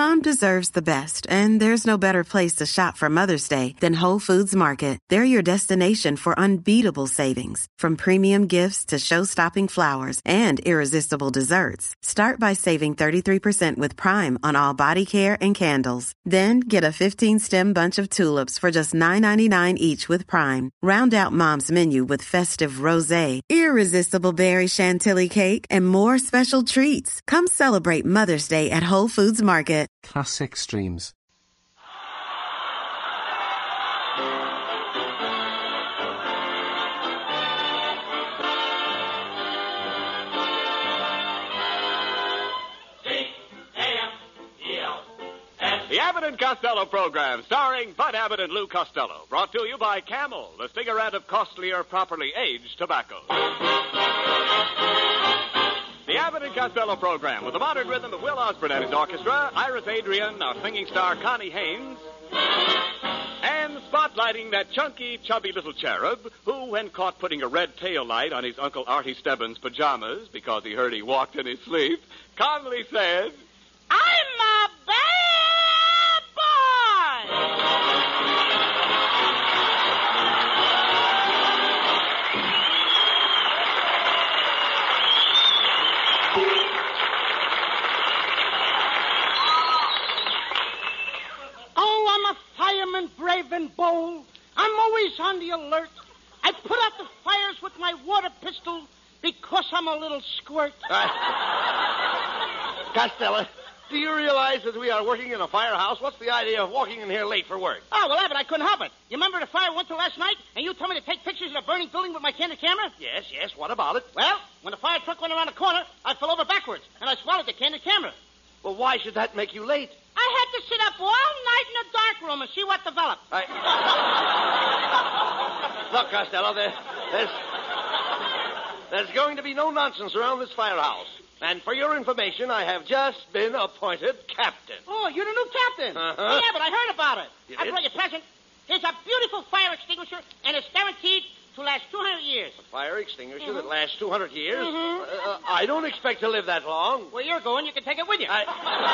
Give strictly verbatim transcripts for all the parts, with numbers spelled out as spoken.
Mom deserves the best, and there's no better place to shop for Mother's Day than Whole Foods Market. They're your destination for unbeatable savings, from premium gifts to show-stopping flowers and irresistible desserts. Start by saving thirty-three percent with Prime on all body care and candles. Then get a fifteen-stem bunch of tulips for just nine ninety-nine each with Prime. Round out Mom's menu with festive rosé, irresistible berry chantilly cake, and more special treats. Come celebrate Mother's Day at Whole Foods Market. Classic streams. The Abbott and Costello program, starring Bud Abbott and Lou Costello, brought to you by Camel, the cigarette of costlier, properly aged tobacco. The Abbott and Costello program, with the modern rhythm of Will Osborne and his orchestra, Iris Adrian, our singing star Connie Haynes, and spotlighting that chunky, chubby little cherub who, when caught putting a red tail light on his Uncle Artie Stebbins' pajamas because he heard he walked in his sleep, calmly said, I'm a bad boy! Oh, I'm a fireman, brave and bold. I'm always on the alert. I put out the fires with my water pistol because I'm a little squirt. Uh, Costello, do you realize that we are working in a firehouse? What's the idea of walking in here late for work? Oh, well, Abbott, I couldn't help it. You remember the fire went to last night, and you told me to take pictures of the burning building with my candid camera? Yes, yes, what about it? Well, when the fire truck went around the corner, I fell over backwards, and I swallowed the candid camera. Well, why should that make you late? I had to sit up all night in the dark room and see what developed. I... Look, Costello, there, there's... There's going to be no nonsense around this firehouse. And for your information, I have just been appointed captain. Oh, you're the new captain. Uh-huh. Yeah, but I heard about it. You I did? brought you a present. Here's a beautiful fire extinguisher, and it's guaranteed to last two hundred years. A fire extinguisher Mhm. that lasts two hundred years? Mhm. Uh, I don't expect to live that long. Where you're going, you can take it with you. I...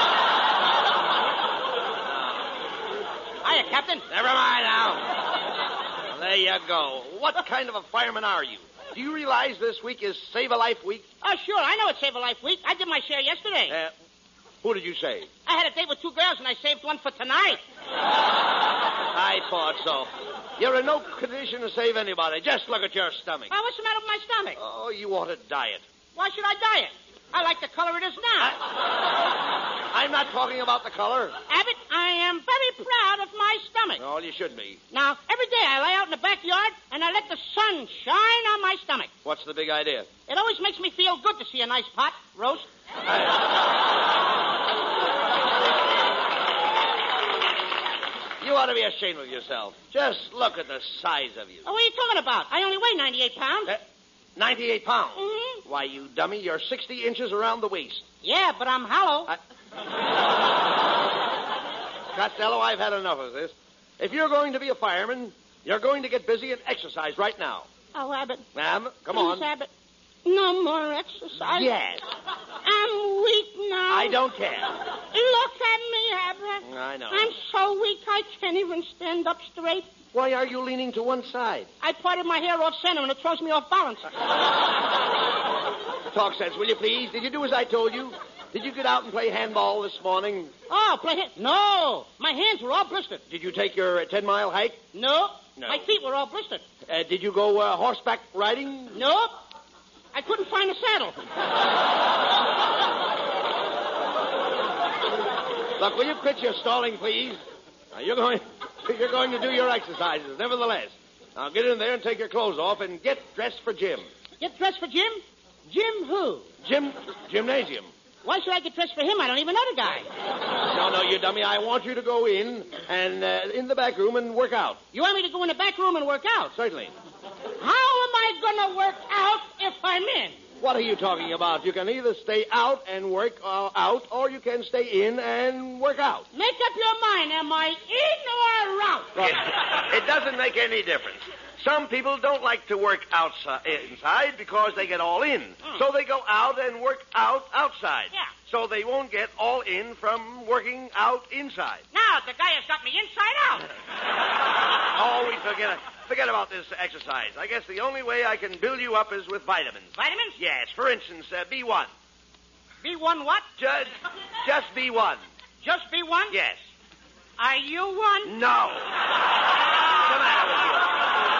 Hiya, Captain. Never mind now. Well, there you go. What kind of a fireman are you? Do you realize this week is Save a Life Week? Oh, sure. I know it's Save a Life Week. I did my share yesterday. Uh, who did you save? I had a date with two girls, and I saved one for tonight. I thought so. You're in no condition to save anybody. Just look at your stomach. Oh, what's the matter with my stomach? Oh, you ought to diet. Why should I diet? I like the color it is now. I... I'm not talking about the color. Abbott, I am very proud of my stomach. Oh, you should be. Now, every day I lay out in the backyard and I let the sun shine on my stomach. What's the big idea? It always makes me feel good to see a nice pot roast. You ought to be ashamed of yourself. Just look at the size of you. Oh, what are you talking about? I only weigh ninety-eight pounds. Uh, ninety-eight pounds? Mm-hmm. Why, you dummy, you're sixty inches around the waist. Yeah, but I'm hollow. I... Costello, I've had enough of this. If you're going to be a fireman, you're going to get busy and exercise right now. Oh, Abbott. Ma'am, come Please, on. Abbott. No more exercise. Yes. I'm weak now. I don't care. Look at me, Abbott. I know. I'm so weak I can't even stand up straight. Why are you leaning to one side? I parted my hair off center and it throws me off balance. Talk sense, will you please? Did you do as I told you? Did you get out and play handball this morning? Oh, play hand? No. My hands were all blistered. Did you take your uh, ten-mile hike? No. No. My feet were all blistered. Uh, did you go uh, horseback riding? Nope. I couldn't find a saddle. Look, will you quit your stalling, please? Now, you're going, you're going to do your exercises, nevertheless. Now, get in there and take your clothes off and get dressed for gym. Get dressed for Jim? Jim who? Gym, gymnasium. Why should I get dressed for him? I don't even know the guy. No, no, you dummy. I want you to go in and uh, in the back room and work out. You want me to go in the back room and work out? Certainly. How am I going to work out if I'm in? What are you talking about? You can either stay out and work uh, out, or you can stay in and work out. Make up your mind. Am I in or out? Well, it doesn't make any difference. Some people don't like to work outside, inside because they get all in. Mm. So they go out and work out outside. Yeah. So they won't get all in from working out inside. Now, the guy has got me inside out. Oh, we forget it. Forget about this exercise. I guess the only way I can build you up is with vitamins. Vitamins? Yes. For instance, uh, B one. B one what? Just, just B one. Just B one? Yes. Are you one? No. What's the matter with you?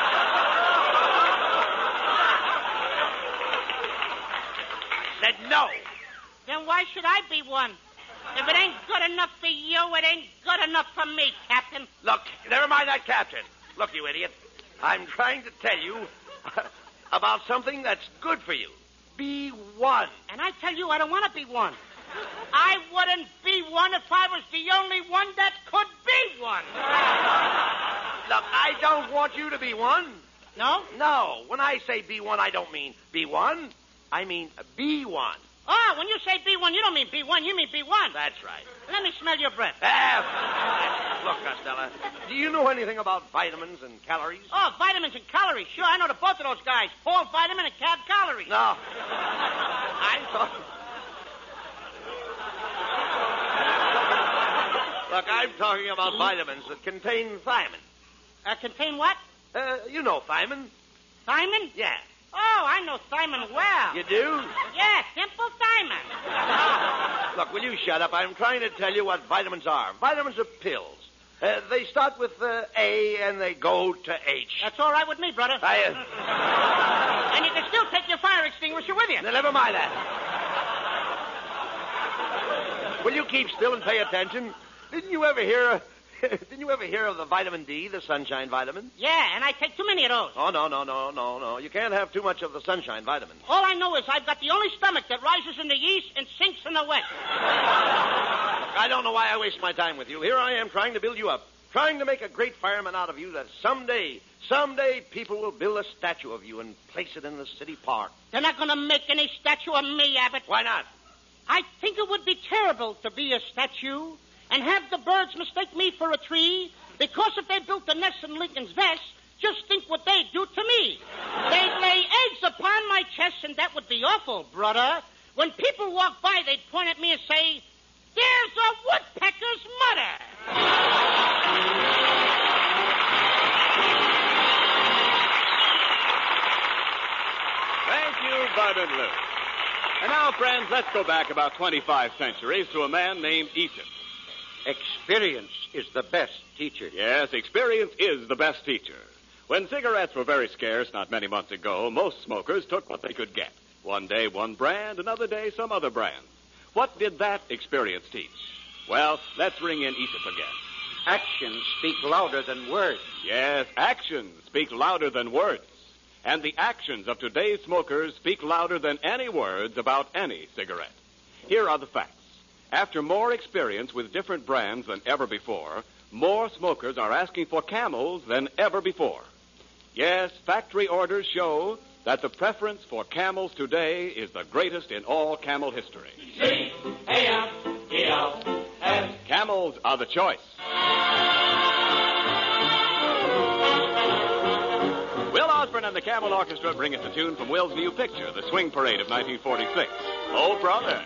Said no. Then why should I be one? If it ain't good enough for you, it ain't good enough for me, Captain. Look, never mind that, Captain. Look, you idiot. I'm trying to tell you about something that's good for you. Be one. And I tell you, I don't want to be one. I wouldn't be one if I was the only one that could be one. Look, I don't want you to be one. No? No. When I say be one, I don't mean be one. I mean be one. Oh, when you say B one, you don't mean B one, you mean B one. That's right. Let me smell your breath. Ah, look, Costello, do you know anything about vitamins and calories? Oh, vitamins and calories. Sure, I know the both of those guys. Paul Vitamin and Cab Calories. No. I thought... Look, I'm talking about vitamins that contain thiamine. Uh, contain what? Uh, you know thiamine. Thiamine? Yeah. Oh, I know thiamine well. You do? Yeah, simple thiamine. Look, will you shut up? I'm trying to tell you what vitamins are. Vitamins are pills. Uh, they start with uh, A and they go to H. That's all right with me, brother. I, uh... And you can still take your fire extinguisher with you. Now, never mind that. Will you keep still and pay attention? Didn't you ever hear... Didn't you ever hear of the vitamin D, the sunshine vitamin? Yeah, and I take too many of those. Oh, no, no, no, no, no. You can't have too much of the sunshine vitamin. All I know is I've got the only stomach that rises in the east and sinks in the west. Look, I don't know why I waste my time with you. Here I am trying to build you up, trying to make a great fireman out of you that someday, someday people will build a statue of you and place it in the city park. They're not going to make any statue of me, Abbott. Why not? I think it would be terrible to be a statue and have the birds mistake me for a tree, because if they built a nest in Lincoln's vest, just think what they'd do to me. They'd lay eggs upon my chest, and that would be awful, brother. When people walk by, they'd point at me and say, "There's a woodpecker's mother." Thank you, Bud and Lou. And now, friends, let's go back about twenty-five centuries to a man named Aesop. Experience is the best teacher. Yes, experience is the best teacher. When cigarettes were very scarce not many months ago, most smokers took what they could get. One day, one brand, another day, some other brand. What did that experience teach? Well, let's ring in Aesop again. Actions speak louder than words. Yes, actions speak louder than words. And the actions of today's smokers speak louder than any words about any cigarette. Here are the facts. After more experience with different brands than ever before, more smokers are asking for Camels than ever before. Yes, factory orders show that the preference for Camels today is the greatest in all Camel history. C A M E L S. Camels are the choice. Will Osborne and the Camel Orchestra bring us a tune from Will's new picture, The Swing Parade of nineteen forty-six. Oh, brother.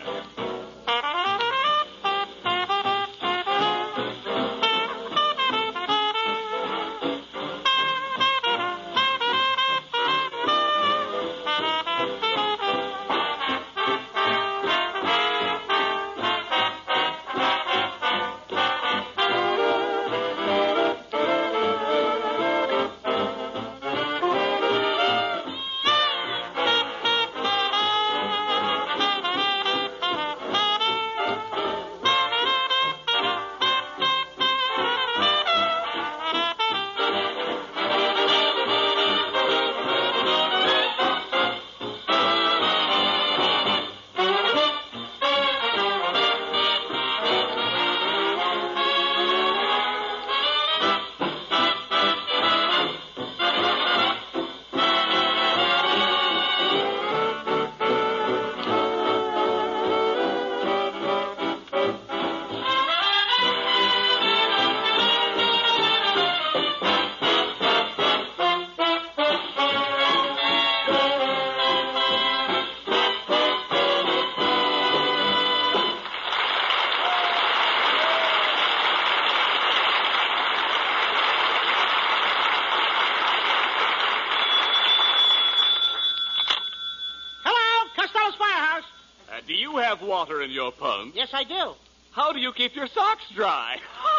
water in your pump. Yes, I do. How do you keep your socks dry?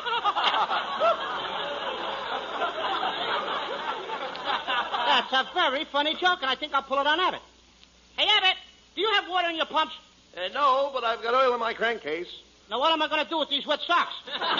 That's a very funny joke, and I think I'll pull it on Abbott. Hey, Abbott, do you have water in your pumps? Uh, no, but I've got oil in my crankcase. Now, what am I going to do with these wet socks?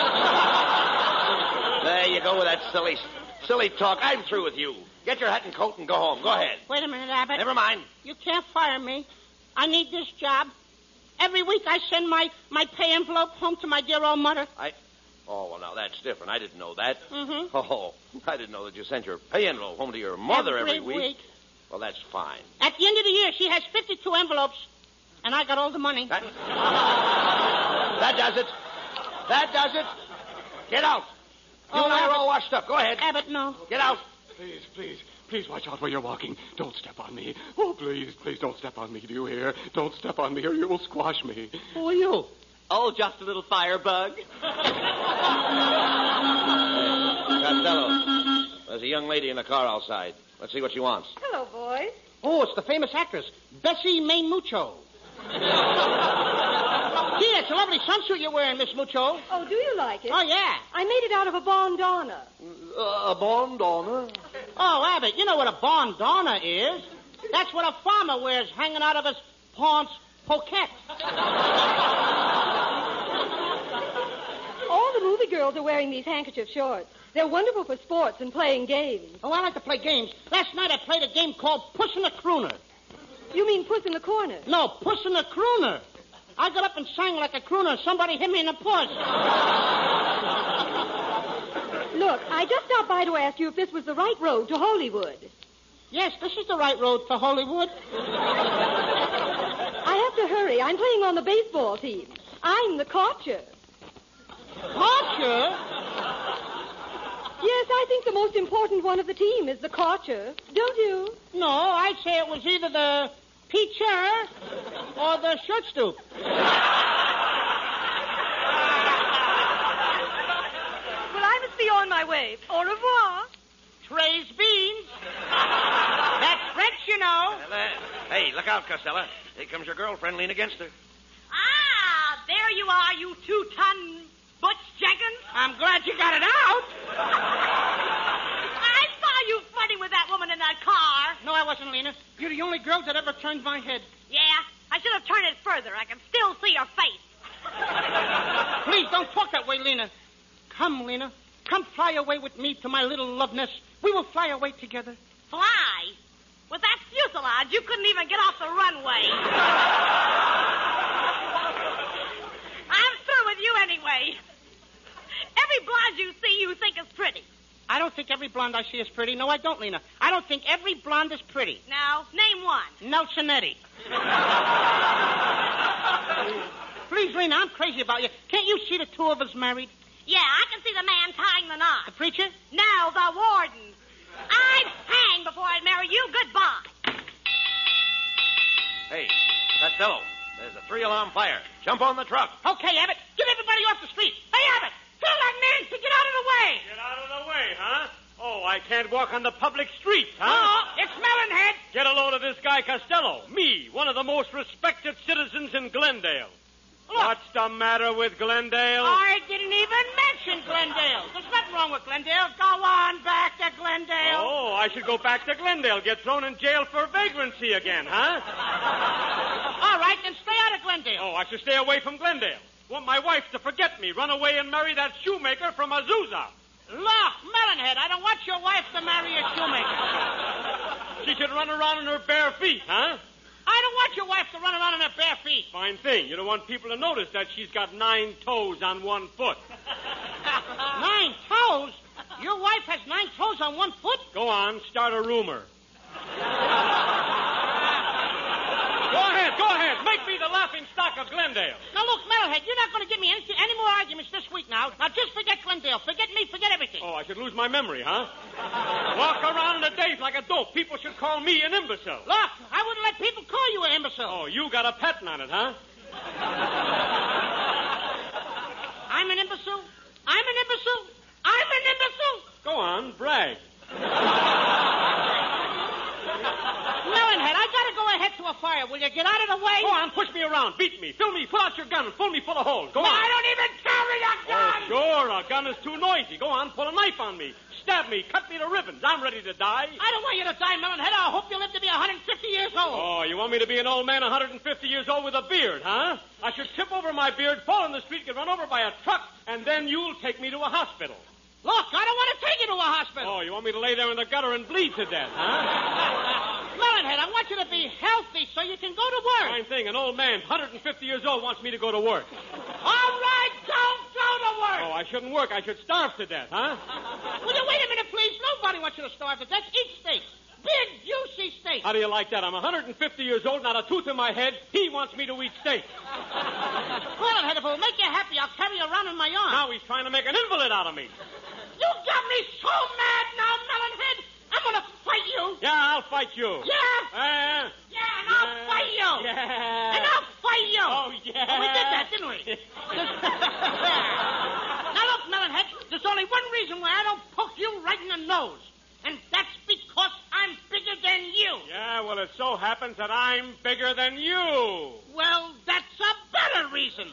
There you go with that silly, silly talk. I'm through with you. Get your hat and coat and go home. Go ahead. Wait a minute, Abbott. Never mind. You can't fire me. I need this job. Every week I send my, my pay envelope home to my dear old mother. I... Oh, well, now that's different. I didn't know that. Mm-hmm. Oh, I didn't know that you sent your pay envelope home to your mother every, every week. week. Well, that's fine. At the end of the year, she has fifty-two envelopes, and I got all the money. That, that does it. That does it. Get out. You Oh, and I are Abbott. all washed up. Go ahead. Abbott, no. Get out. Please, please, please watch out where you're walking. Don't step on me. Oh, please, please don't step on me. Do you hear? Don't step on me or you will squash me. Who are you? Oh, just a little firebug. Costello, there's a young lady in the car outside. Let's see what she wants. Hello, boys. Oh, it's the famous actress, Bessie Maine Mucho. Gee, that's a lovely sunsuit you're wearing, Miss Mucho. Oh, do you like it? Oh, yeah. I made it out of a bandana. Uh, a bandana? Oh, Abbott, you know what a bandana is. That's what a farmer wears hanging out of his pants pocket. All the movie girls are wearing these handkerchief shorts. They're wonderful for sports and playing games. Oh, I like to play games. Last night I played a game called Puss in the Crooner. You mean Puss in the Corner? No, Puss in the Crooner. I got up and sang like a crooner, and somebody hit me in the puss. Look, I just stopped by to ask you if this was the right road to Hollywood. Yes, this is the right road for Hollywood. I have to hurry. I'm playing on the baseball team. I'm the catcher. Catcher? Yes, I think the most important one of the team is the catcher. Don't you? No, I'd say it was either the pitcher or the shirt stoop. Well, I must be on my way. Au revoir. Trey's beans. That's French, you know. Well, uh, hey, look out, Costello. Here comes your girlfriend. Lean against her. Ah, there you are, you two-ton Butch Jenkins. I'm glad you got it out. I saw you flirting with that woman in that car. No, I wasn't, Lena. You're the only girl that ever turned my head. Yeah, I should have turned it further. I can still see your face. Please don't talk that way, Lena. Come, Lena. Come fly away with me to my little love nest. We will fly away together. Fly? With that fuselage, you couldn't even get off the runway. I'm through with you anyway. Every blonde you see, you think is pretty. I don't think every blonde I see is pretty. No, I don't, Lena. I don't think every blonde is pretty. Now, name one. Nelsonetti. Please, Lena, I'm crazy about you. Can't you see the two of us married? Yeah, I can see the man tying the knot. The preacher? No, the warden. I'd hang before I'd marry you. Goodbye. Hey, Costello, there's a three-alarm fire. Jump on the truck. Okay, Abbott. Get everybody off the street. Hey, Abbott, tell that man to get out of the way. Get out of the way, huh? Oh, I can't walk on the public streets, huh? Oh, it's Melonhead. Get a load of this guy Costello. Me, one of the most respected citizens in Glendale. Look. What's the matter with Glendale? I didn't even mention Glendale. There's nothing wrong with Glendale. Go on back to Glendale. Oh, I should go back to Glendale, get thrown in jail for vagrancy again, huh? All right, then stay out of Glendale. Oh, I should stay away from Glendale. Want my wife to forget me, run away and marry that shoemaker from Azusa. Look, Melonhead, I don't want your wife to marry a shoemaker. She should run around in her bare feet, huh? I don't want your wife to run around in her bare feet. Fine thing. You don't want people to notice that she's got nine toes on one foot. Nine toes? Your wife has nine toes on one foot? Go on, start a rumor. Go ahead, go ahead. Make me the laughing stock of Glendale. Now, look, Metalhead, you're not going to give me any, any more arguments this week now. Now, just forget Glendale. Forget me. Forget everything. Oh, I should lose my memory, huh? Walk around in the days like a dope. People should call me an imbecile. Look, I wouldn't let people call you an imbecile. Oh, you got a patent on it, huh? I'm an imbecile? I'm an imbecile? I'm an imbecile? Go on, brag. Melonhead, I gotta go ahead head to a fire. Will you get out of the way? Go on, push me around. Beat me. Fill me. Pull out your gun and fill me full of holes. Go No, on. I don't even carry a gun. Oh, sure. A gun is too noisy. Go on. Pull a knife on me. Stab me. Cut me to ribbons. I'm ready to die. I don't want you to die, Melonhead. I hope you live to be one hundred fifty years old. Oh, you want me to be an old man one hundred fifty years old with a beard, huh? I should trip over my beard, fall in the street, get run over by a truck, and then you'll take me to a hospital. Look, I don't want to take you to a hospital. Oh, you want me to lay there in the gutter and bleed to death, huh? Melonhead, I want you to be healthy so you can go to work. Fine thing. An old man, one hundred fifty years old, wants me to go to work. All right, don't go to work. Oh, I shouldn't work. I should starve to death, huh? Will you wait a minute, please? Nobody wants you to starve to death. Eat steaks. Big, juicy steaks. How do you like that? I'm one hundred fifty years old, not a tooth in my head. He wants me to eat steak. Melonhead, if it will make you happy, I'll carry you around in my arms. Now he's trying to make an invalid out of me. You got me so mad now, Melonhead. I'm going to fight you. Yeah, I'll fight you. Yeah? Uh, Yeah, and I'll yeah. fight you. Yeah. And I'll fight you. Oh, yeah. Oh, we did that, didn't we? Now, look, Melonhead, there's only one reason why I don't poke you right in the nose. And that's because I'm bigger than you. Yeah, well, it so happens that I'm bigger than you. Well, that's a better reason.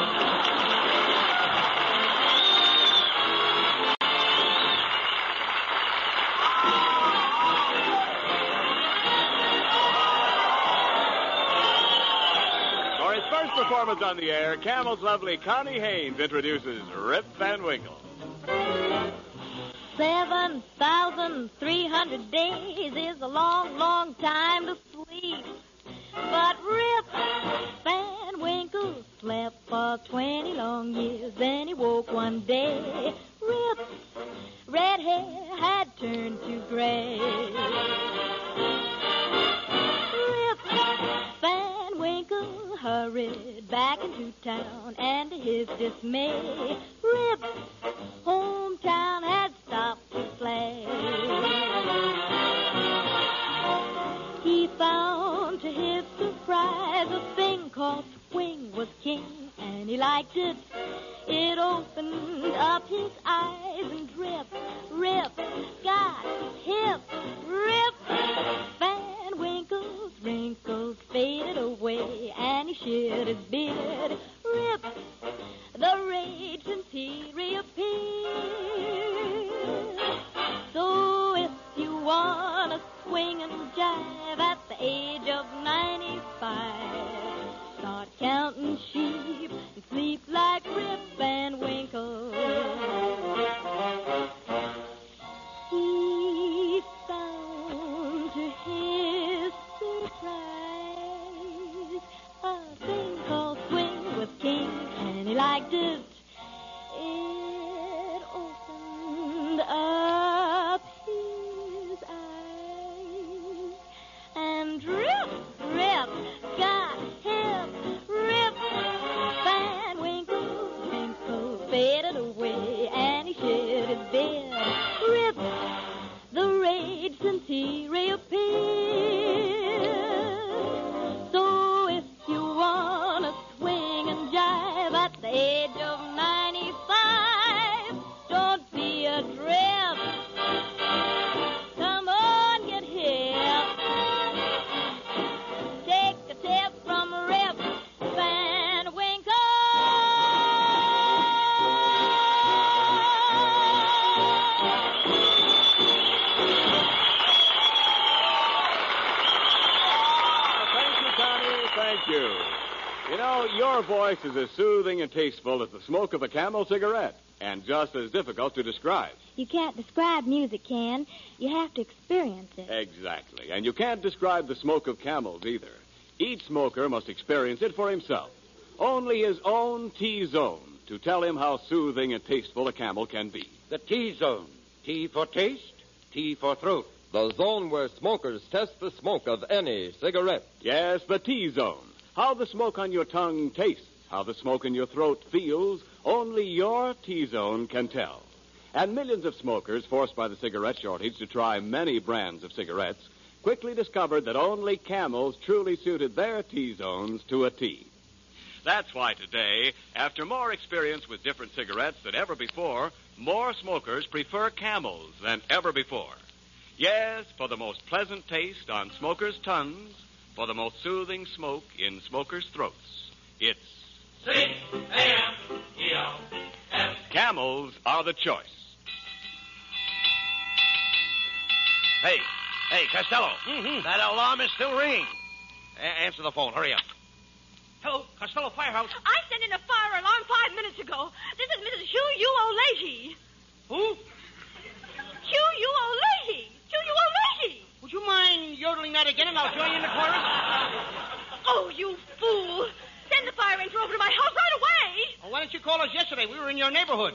For his first performance on the air, Camel's lovely Connie Haynes introduces Rip Van Winkle. Seven thousand three hundred days is a long, long time to sleep. But Rip Van Winkle slept for twenty long years. Then he woke one day. Rip's red hair had turned to gray. Rip Van Winkle hurried back into town, and to his dismay, Rip's hometown had stopped to play. He found to his surprise a thing called swing was king, and he liked it. It opened up his eyes, and Rip, Rip got hip. Rip Van Winkle's wrinkles faded away, and he shed his beard. Rip, the rage since he reappeared. So if you wanna swing and jive at the age of ninety-five, start counting sheep and sleep like Rip Van Winkle. He found to his surprise a thing called swing with king, and he liked it. It opened up his eyes, and Rip, Rip got hip. Rip Van Winkle's wrinkles faded away, and he shed his beard. Rip, the rage since he reappeared. So if you wanna swing and jive at the age of ninety-five, don't be a drip. Come on, get hip. Take a tip from Rip Van Winkle. Thank you, Connie. Thank you. You know, your voice is as soothing and tasteful as the smoke of a Camel cigarette, and just as difficult to describe. You can't describe music, Ken. You have to experience it. Exactly. And you can't describe the smoke of Camels either. Each smoker must experience it for himself. Only his own T-zone to tell him how soothing and tasteful a Camel can be. The T-zone. T for taste, T for throat. The zone where smokers test the smoke of any cigarette. Yes, the T-zone. How the smoke on your tongue tastes, how the smoke in your throat feels, only your T-zone can tell. And millions of smokers, forced by the cigarette shortage to try many brands of cigarettes, quickly discovered that only Camels truly suited their T-zones to a T. That's why today, after more experience with different cigarettes than ever before, more smokers prefer Camels than ever before. Yes, for the most pleasant taste on smokers' tongues, for the most soothing smoke in smokers' throats. It's C A M E L S. Camels are the choice. Hey, hey, Costello. Mm-hmm. That alarm is still ringing. A- answer the phone. Hurry up. Hello, Costello Firehouse. I sent in a fire alarm five minutes ago. This is Missus Hugh U. O'Leahy. Who? Hugh U. O'Leahy. Hugh U. O'Leahy. Would you mind yodeling that again and I'll join you in the chorus? Oh, you fool. Send the fire ranger over to my house right away. Well, why didn't you call us yesterday? We were in your neighborhood.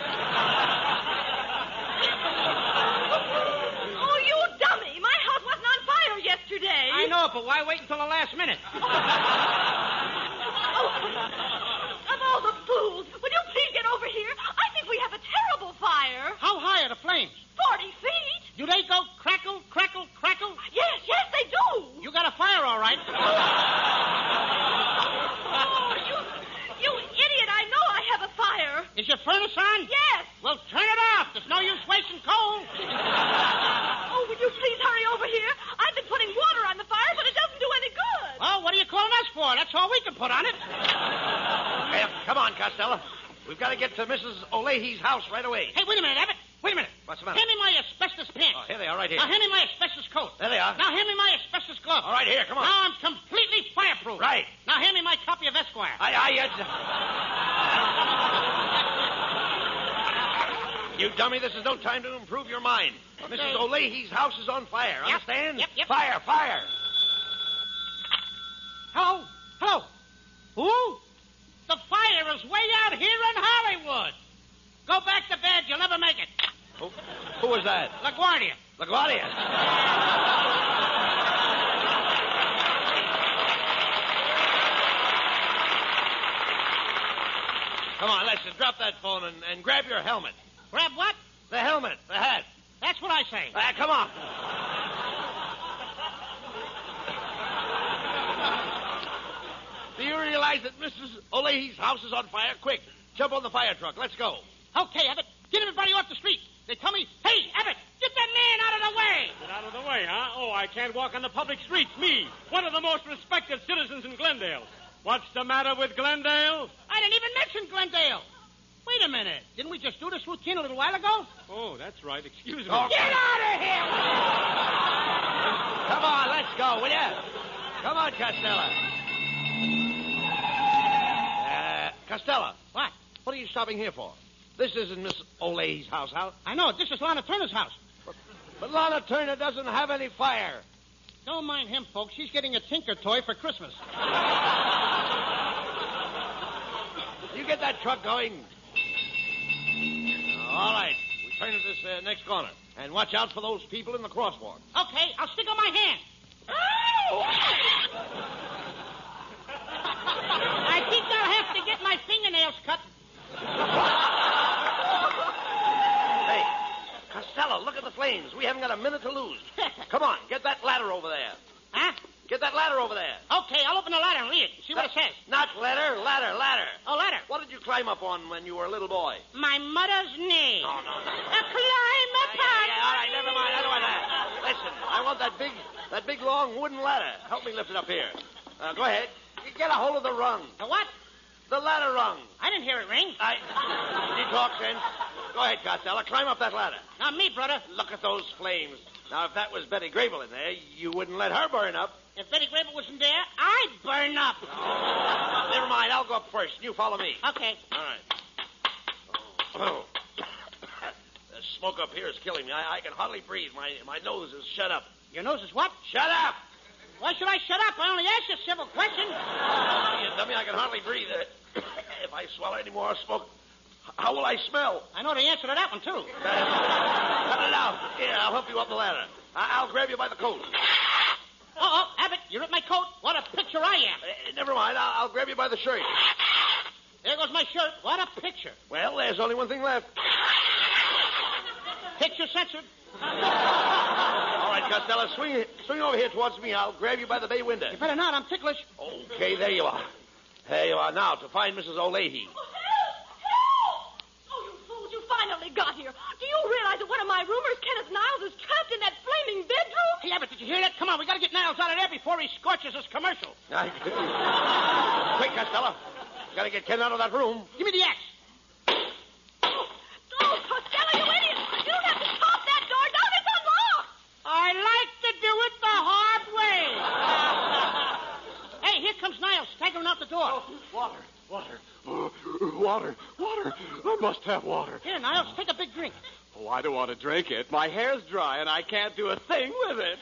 Oh, you dummy. My house wasn't on fire yesterday. I know, but why wait until the last minute? Oh, of all the fools, will you please get over here? I think we have a terrible fire. How high are the flames? Forty feet. Do they go crackle, crackle, crackle? Yes, yes, they do. You got a fire, all right. Oh, you, you idiot. I know I have a fire. Is your furnace on? Yes. Well, turn it off. There's no use wasting coal. Oh, will you please hurry over here? I've been putting water on the fire, but it doesn't do any good. Well, what are you calling us for? That's all we can put on it. Hey, come on, Costello. We've got to get to Missus O'Leahy's house right away. Hey, wait a minute, Abbott. Wait a minute. What's the matter? Hand me my asbestos pants. Oh, here they are, right here. Now, hand me my asbestos coat. There they are. Now, hand me my asbestos glove. All right, here, come on. Now I'm completely fireproof. Right. Now, hand me my copy of Esquire. I, I, uh... You dummy, this is no time to improve your mind. Okay. Missus O'Leahy's house is on fire, Yep. understand? Yep, yep. Fire, fire. Hello? Hello? Who? The fire is way out here in Hollywood. Go back to bed. You'll never make it. Who, who was that? LaGuardia. LaGuardia. Come on, let's just drop that phone and, and grab your helmet. Grab what? The helmet, the hat. That's what I say. Ah, come on. Do you realize that Missus O'Leahy's house is on fire? Quick, jump on the fire truck. Let's go. Okay, Abbott. Get everybody off the street. They tell me, hey, Abbott, get that man out of the way. Get out of the way, huh? Oh, I can't walk on the public streets. Me, one of the most respected citizens in Glendale. What's the matter with Glendale? I didn't even mention Glendale. Wait a minute. Didn't we just do this routine a little while ago? Oh, that's right. Excuse me. Oh, get out of here! Come on, let's go, will you? Come on, Costello. Uh, Costello. What? What are you stopping here for? This isn't Miss O'Leahy's house, Hal. I know. This is Lana Turner's house. But, but Lana Turner doesn't have any fire. Don't mind him, folks. She's getting a Tinker toy for Christmas. You get that truck going. All right. We turn at this uh, next corner. And watch out for those people in the crosswalk. Okay, I'll stick on my hand. I think I'll have to get my fingernails cut. Hey, Costello, look at the flames. We haven't got a minute to lose. Come on, get that ladder over there. Huh? Get that ladder over there. Okay, I'll open the ladder and read it. See what it says. Not ladder, ladder, ladder. Oh, ladder. What did you climb up on when you were a little boy? My mother's knee. No, no, no. A climb up. Yeah, yeah, yeah, all right, never mind. I don't want that. Listen, I want that big, that big long wooden ladder. Help me lift it up here. Uh, go ahead. Get a hold of the rung. The what? The ladder rung. I didn't hear it ring. I. You talk sense. Go ahead, Costello. Climb up that ladder. Not me, brother. Look at those flames. Now, if that was Betty Grable in there, you wouldn't let her burn up. If Betty Grable wasn't there, I'd burn up. Oh, never mind. I'll go up first. You follow me. Okay. All right. Oh. The smoke up here is killing me. I, I can hardly breathe. My my nose is shut up. Your nose is what? Shut up! Why should I shut up? I only asked you a civil question. You dummy, I can hardly breathe. If I swallow any more smoke, how will I smell? I know the answer to that one, too. Uh, cut it out. Here, I'll help you up the ladder. I- I'll grab you by the coat. Uh-oh, Abbott, you're at my coat. What a picture I am. Uh, never mind. I'll-, I'll grab you by the shirt. There goes my shirt. What a picture. Well, there's only one thing left. Picture censored. All right, Costello, swing, swing over here towards me. I'll grab you by the bay window. You better not. I'm ticklish. Okay, there you are. There you are now to find Missus O'Leahy. Oh, help! Help! Oh, you fools, you finally got here. Do you realize that one of my roomers, Kenneth Niles, is trapped in that flaming bedroom? Hey, Abbott, did you you hear that? Come on, we got to get Niles out of there before he scorches his commercial. Quick, Costello. Got to get Ken out of that room. Give me the axe. Oh, Costello, you idiot! You don't have to pop that door down. It's unlocked. I like to do it the hard way. Hey, here comes Niles staggering out the door. Oh, water, water, oh, water, water. I must have water. Here, Niles, take a big drink. Oh, I don't want to drink it. My hair's dry and I can't do a thing with it.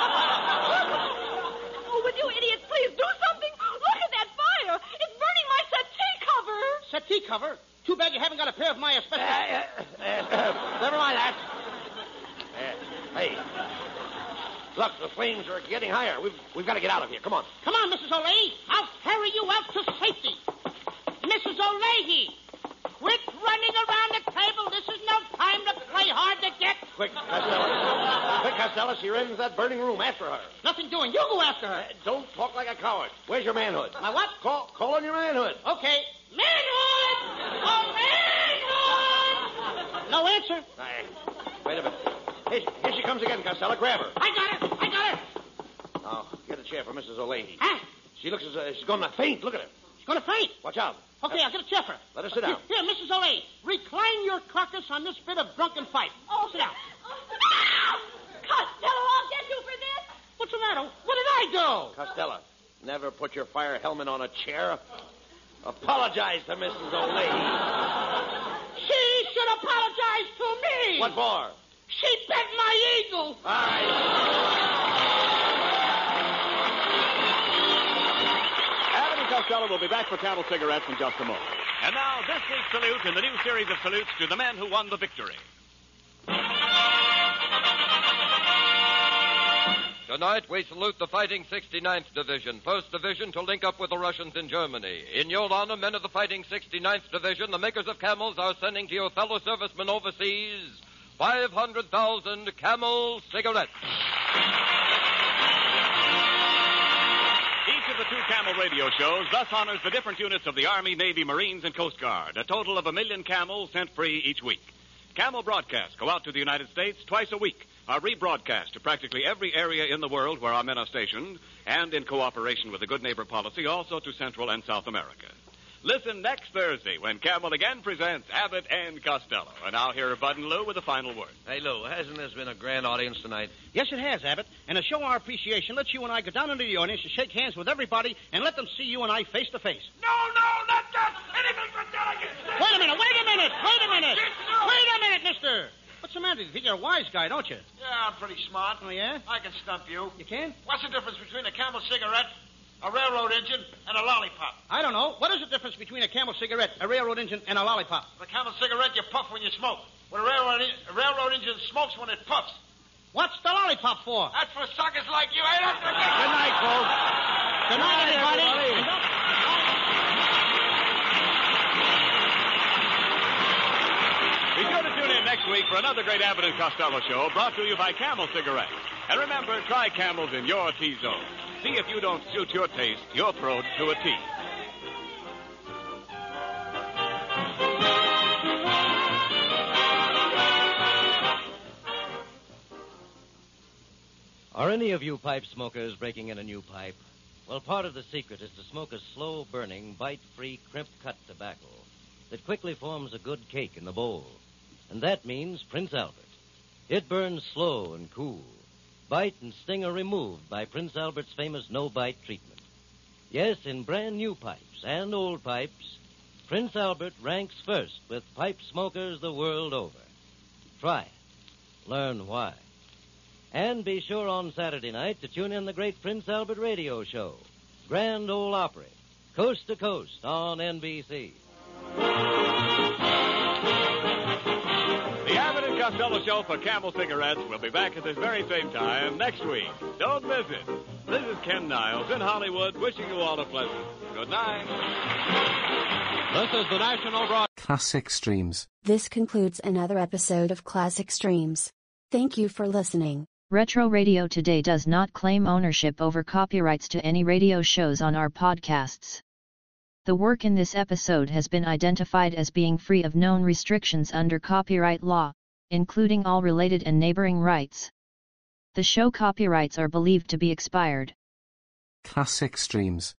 Oh, would you idiots please do something? Look at that fire. It's burning my settee cover. Settee cover? Too bad you haven't got a pair of my asbestos. Uh, uh, uh, never mind that. Uh, hey. Look, the flames are getting higher. We've, we've got to get out of here. Come on. Come on, Missus O'Leahy. I'll carry you out to safety. Missus O'Leahy, quit running around the table. This is no time to play hard to get. Quick, Costello. Quick, Costello. She ran into that burning room. After her. Nothing doing. You go after her. Uh, don't talk like a coward. Where's your manhood? My what? Call, call on your manhood. Okay. Manhood! Oh, manhood! No answer. Aye. Wait a minute. Here, here she comes again, Costello. Grab her. I got her. I got her. Now, get a chair for Missus O'Leahy. Huh? She looks as uh, she's going to faint. Look at her. She's going to faint. Watch out. Okay, I'll get a chair for her. Let her sit down. Here, here, Missus O'Leahy, recline your carcass on this bit of drunken fight. Oh, sit down. Ah! Costello, I'll get you for this. What's the matter? What did I do? Costello, never put your fire helmet on a chair. Apologize to Missus O'Leahy. She should apologize to me. What for? She bit my eagle. All right. Abbott and Costello will be back for Camel Cigarettes in just a moment. And now, this week's salute in the new series of salutes to the men who won the victory. Tonight, we salute the Fighting sixty-ninth Division, first Division to link up with the Russians in Germany. In your honor, men of the Fighting sixty-ninth Division, the makers of Camels are sending to your fellow servicemen overseas five hundred thousand Camel cigarettes. Each of the two Camel radio shows thus honors the different units of the Army, Navy, Marines, and Coast Guard, a total of a million Camels sent free each week. Camel broadcasts go out to the United States twice a week, are rebroadcast to practically every area in the world where our men are stationed, and in cooperation with the Good Neighbor policy, also to Central and South America. Listen next Thursday when Camel again presents Abbott and Costello. And now here are Bud and Lou with the final word. Hey, Lou, hasn't this been a grand audience tonight? Yes, it has, Abbott. And to show our appreciation, let's you and I go down into the audience and shake hands with everybody and let them see you and I face to face. No, no, not that! Anything for delegates! Wait a minute, wait a minute, wait a minute! Wait a minute, mister! What's the matter? You think you're a wise guy, don't you? Yeah, I'm pretty smart. Oh, yeah? I can stump you. You can? What's the difference between a Camel cigarette, a railroad engine, and a lollipop? I don't know. What is the difference between a Camel cigarette, a railroad engine, and a lollipop? The Camel cigarette, you puff when you smoke. When a railroad, a railroad engine smokes when it puffs. What's the lollipop for? That's for suckers like you. Ain't it? Good night, folks. Good night, everybody. Be sure to tune in next week for another great Abbott and Costello show brought to you by Camel Cigarettes. And remember, try Camels in your T-zone. See if you don't suit your taste, your throat to a T. Are any of you pipe smokers breaking in a new pipe? Well, part of the secret is to smoke a slow-burning, bite-free, crimp-cut tobacco that quickly forms a good cake in the bowl. And that means Prince Albert. It burns slow and cool. Bite and sting are removed by Prince Albert's famous no-bite treatment. Yes, in brand new pipes and old pipes, Prince Albert ranks first with pipe smokers the world over. Try it. Learn why. And be sure on Saturday night to tune in the great Prince Albert radio show, Grand Ole Opry, coast to coast on N B C. The Abbott and Costello show for Camel Cigarettes will be back at this very same time next week. Don't miss it. This is Ken Niles in Hollywood wishing you all a pleasant good night. This is the National Broad... Classic Streams. This concludes another episode of Classic Streams. Thank you for listening. Retro Radio Today does not claim ownership over copyrights to any radio shows on our podcasts. The work in this episode has been identified as being free of known restrictions under copyright law, including all related and neighboring rights. The show copyrights are believed to be expired. Classic Streams.